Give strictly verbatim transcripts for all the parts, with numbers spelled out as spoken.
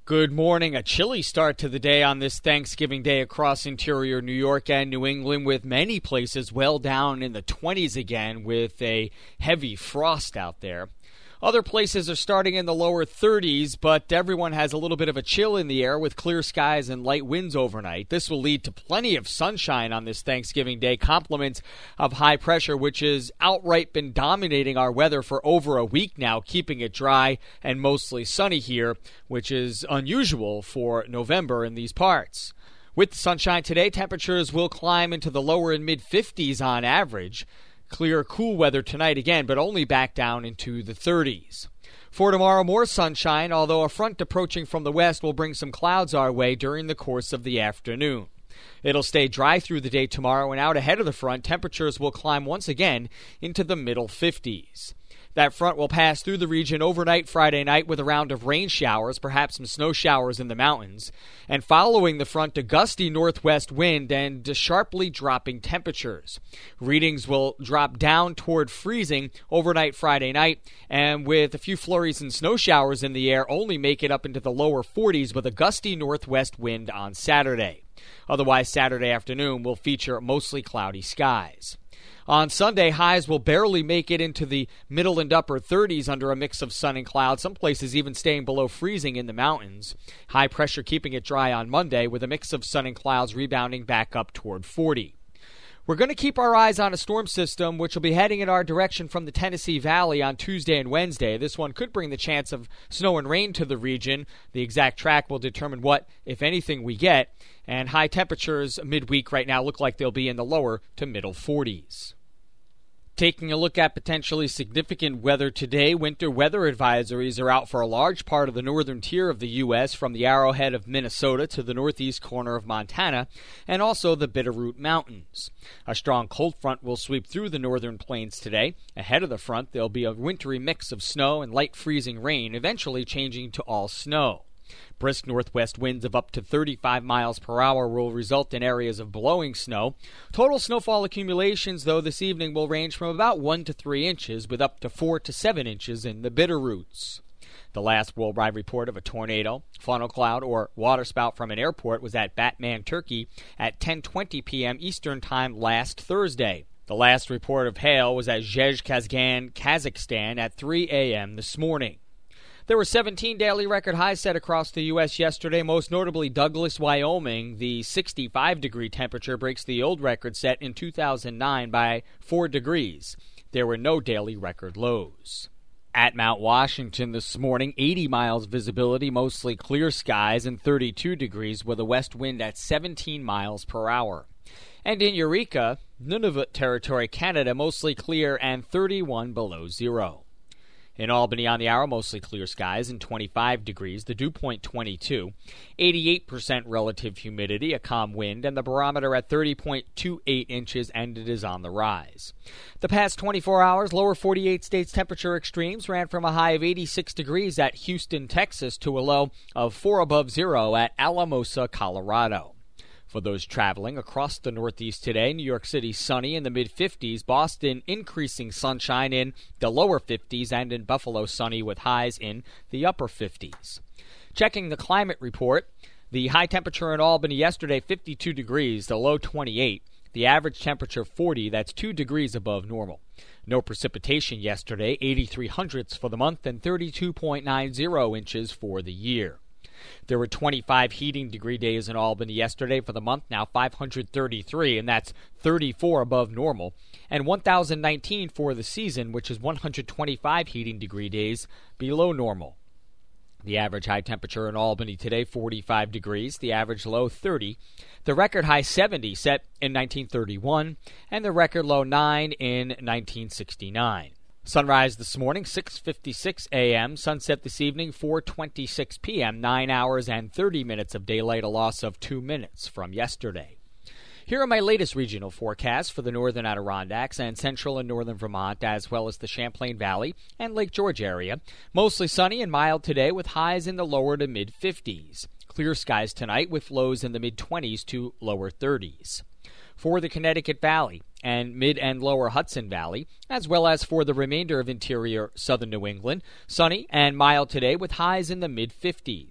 Good morning. A chilly start to the day on this Thanksgiving Day across interior New York and New England, with many places well down in the twenties again with a heavy frost out there. Other places are starting in the lower thirties, but everyone has a little bit of a chill in the air with clear skies and light winds overnight. This will lead to plenty of sunshine on this Thanksgiving Day, compliments of high pressure, which has outright been dominating our weather for over a week now, keeping it dry and mostly sunny here, which is unusual for November in these parts. With the sunshine today, temperatures will climb into the lower and mid-fifties on average. Clear, cool weather tonight again, but only back down into the thirties. For tomorrow, more sunshine, although a front approaching from the west will bring some clouds our way during the course of the afternoon. It'll stay dry through the day tomorrow, and out ahead of the front, temperatures will climb once again into the middle fifties. That front will pass through the region overnight Friday night with a round of rain showers, perhaps some snow showers in the mountains. And following the front, a gusty northwest wind and sharply dropping temperatures. Readings will drop down toward freezing overnight Friday night, and with a few flurries and snow showers in the air, only make it up into the lower forties with a gusty northwest wind on Saturday. Otherwise, Saturday afternoon will feature mostly cloudy skies. On Sunday, highs will barely make it into the middle and upper thirties under a mix of sun and clouds, some places even staying below freezing in the mountains. High pressure keeping it dry on Monday with a mix of sun and clouds rebounding back up toward forty. We're going to keep our eyes on a storm system which will be heading in our direction from the Tennessee Valley on Tuesday and Wednesday. This one could bring the chance of snow and rain to the region. The exact track will determine what, if anything, we get. And high temperatures midweek right now look like they'll be in the lower to middle forties. Taking a look at potentially significant weather today, winter weather advisories are out for a large part of the northern tier of the U S, from the Arrowhead of Minnesota to the northeast corner of Montana, and also the Bitterroot Mountains. A strong cold front will sweep through the northern plains today. Ahead of the front, there'll be a wintry mix of snow and light freezing rain, eventually changing to all snow. Brisk northwest winds of up to thirty-five miles per hour will result in areas of blowing snow. Total snowfall accumulations, though, this evening will range from about one to three inches, with up to four to seven inches in the Bitterroots. The last worldwide report of a tornado, funnel cloud, or waterspout from an airport was at Batman, Turkey at ten twenty p.m. Eastern Time last Thursday. The last report of hail was at Zhezkazgan, Kazakhstan at three a.m. this morning. There were seventeen daily record highs set across the U S yesterday, most notably Douglas, Wyoming. The sixty-five degree temperature breaks the old record set in two thousand nine by four degrees. There were no daily record lows. At Mount Washington this morning, eighty miles visibility, mostly clear skies, and thirty-two degrees with a west wind at seventeen miles per hour. And in Eureka, Nunavut Territory, Canada, mostly clear and thirty-one below zero. In Albany on the Arrow, mostly clear skies and twenty-five degrees, the dew point twenty-two, eighty-eight percent relative humidity, a calm wind, and the barometer at thirty point two eight inches, and it is on the rise. The past twenty-four hours, lower forty-eight states temperature extremes ran from a high of eighty-six degrees at Houston, Texas, to a low of four above zero at Alamosa, Colorado. For those traveling across the Northeast today, New York City sunny in the mid-fifties, Boston increasing sunshine in the lower fifties, and in Buffalo sunny with highs in the upper fifties. Checking the climate report, the high temperature in Albany yesterday, fifty-two degrees, the low twenty-eight, the average temperature forty, that's two degrees above normal. No precipitation yesterday, eighty-three hundredths for the month, and thirty-two point nine zero inches for the year. There were twenty-five heating degree days in Albany yesterday for the month, now five hundred thirty-three, and that's thirty-four above normal, and one thousand nineteen for the season, which is one hundred twenty-five heating degree days below normal. The average high temperature in Albany today, forty-five degrees, the average low thirty, the record high seventy set in nineteen thirty-one, and the record low nine in nineteen sixty-nine. Sunrise this morning, six fifty-six a.m. Sunset this evening, four twenty-six p.m. nine hours and thirty minutes of daylight, a loss of two minutes from yesterday. Here are my latest regional forecasts for the northern Adirondacks and central and northern Vermont, as well as the Champlain Valley and Lake George area. Mostly sunny and mild today with highs in the lower to mid-fifties. Clear skies tonight with lows in the mid-twenties to lower thirties. For the Connecticut Valley and mid and lower Hudson Valley, as well as for the remainder of interior southern New England, sunny and mild today with highs in the mid-fifties.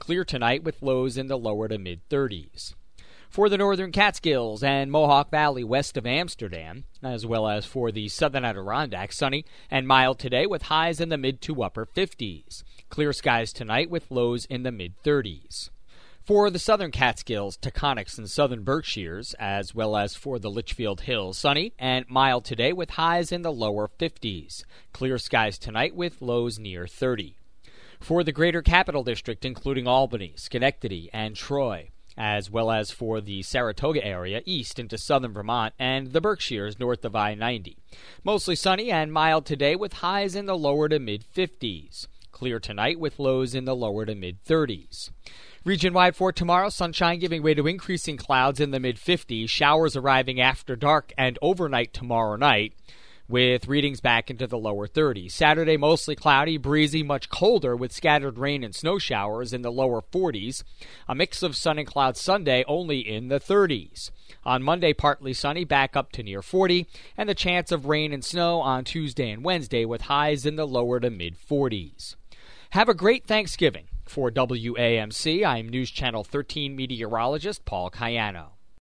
Clear tonight with lows in the lower to mid-thirties. For the northern Catskills and Mohawk Valley west of Amsterdam, as well as for the southern Adirondack, sunny and mild today with highs in the mid to upper fifties. Clear skies tonight with lows in the mid-thirties. For the southern Catskills, Taconics, and southern Berkshires, as well as for the Litchfield Hills, sunny and mild today with highs in the lower fifties. Clear skies tonight with lows near thirty. For the greater Capital District, including Albany, Schenectady, and Troy, as well as for the Saratoga area east into southern Vermont and the Berkshires north of I ninety. Mostly sunny and mild today with highs in the lower to mid-fifties. Clear tonight with lows in the lower to mid-thirties. Region-wide for tomorrow, sunshine giving way to increasing clouds in the mid-fifties, showers arriving after dark and overnight tomorrow night, with readings back into the lower thirties. Saturday, mostly cloudy, breezy, much colder with scattered rain and snow showers in the lower forties. A mix of sun and clouds Sunday, only in the thirties. On Monday, partly sunny, back up to near forty, and the chance of rain and snow on Tuesday and Wednesday with highs in the lower to mid-forties. Have a great Thanksgiving. For W A M C, I'm News Channel thirteen meteorologist Paul Cayano.